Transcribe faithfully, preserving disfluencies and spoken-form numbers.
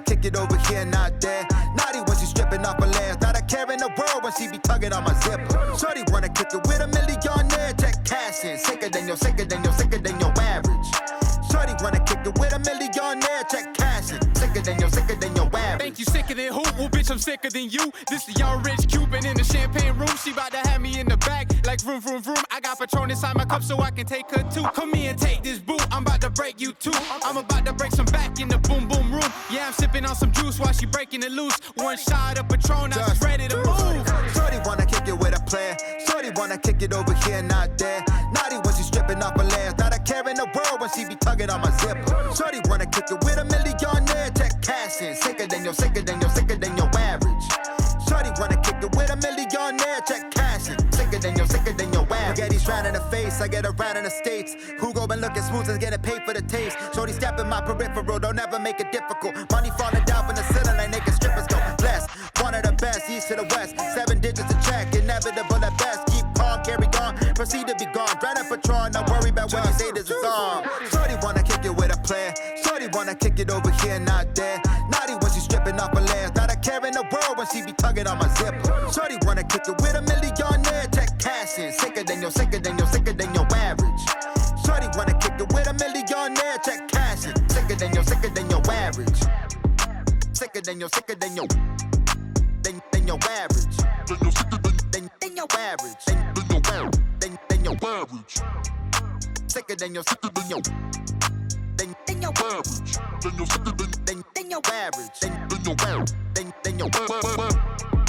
kick it over here, not there. Naughty when she stripping off her layers. Not a care in the world when she be tugging on my zipper. Shorty wanna kick it with a millionaire, check cash in. Sicker than your, sicker than your, sicker than your average. Shorty wanna kick it with a millionaire, check cash in. Sicker than your, sicker than your average. Think you sicker than who? Well, bitch, I'm sicker than you. This the young rich Cuban in the champagne room. She bout to have me in the back, like vroom, vroom, vroom. I got Patron inside my cup so I can take her too. Come here and take this boo. I'm about to break you too. I'm about to break some back in the boom, boom room. Yeah, I'm sipping on some juice while she breaking it loose. One shot of Patron, now she's ready to move. Shorty wanna kick it with a player. Shorty wanna kick it over here, not there. Naughty when she stripping off her layers. Not a care in the world when she be tugging on my zipper. Shorty wanna kick it with a millionaire, check cash in. Sicker than your, sicker than your, sicker than your average. Shorty wanna kick it with a millionaire, check cash in. Sicker than your, sicker than your average. Spaghetti's round in the face, I get around in the States. Who go and looking smooth and getting paid for the taste. Shorty stepping my peripheral, don't ever make it difficult. Money falling down from the ceiling like naked strippers go. Blessed, one of the best, east to the west. Seven digits to check, inevitable at best. Keep calm, carry on, proceed to be gone. Drown in Patron, don't worry about when you say this is on. Shorty wanna kick it with a player. Shorty wanna kick it over here, not there. Naughty when she stripping off her layers. Not a care in the world when she be tugging on my zipper. Shorty wanna kick it with a millionaire, check cash in. Sicker than your, sicker than your, sicker than your average. Shorty wanna kick it with a millionaire, check cash in. Sicker than your, sicker than your average. Sicker than your, sicker than your, than, than your average. Than your, sicker than, than, than your average. Than, than your, than, than your average. Sicker than your, sicker than your, than, than your average. Than your, sicker than, than, than your average. Than, than your, than, than your average.